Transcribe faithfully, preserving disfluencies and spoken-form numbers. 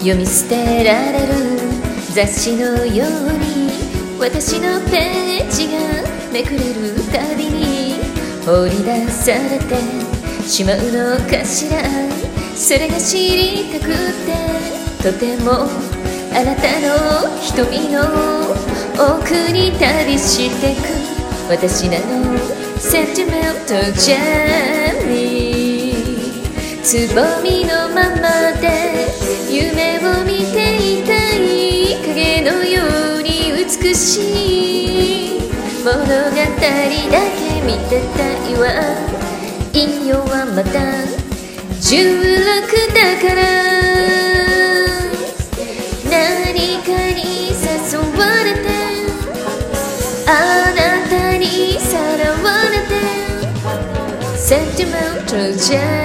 読み捨てられる雑誌のように私のページがめくれるたびに放り出されてしまうのかしら。それが知りたくてとてもあなたの瞳の奥に旅してく私なのセンチメントジャーニー。つぼみのままで夢を見ていたい影のように美しい物語だけ見てたいわ。引用はまたじゅうろくだから何かに誘われてあなたにさらわれてセンチメントじゃ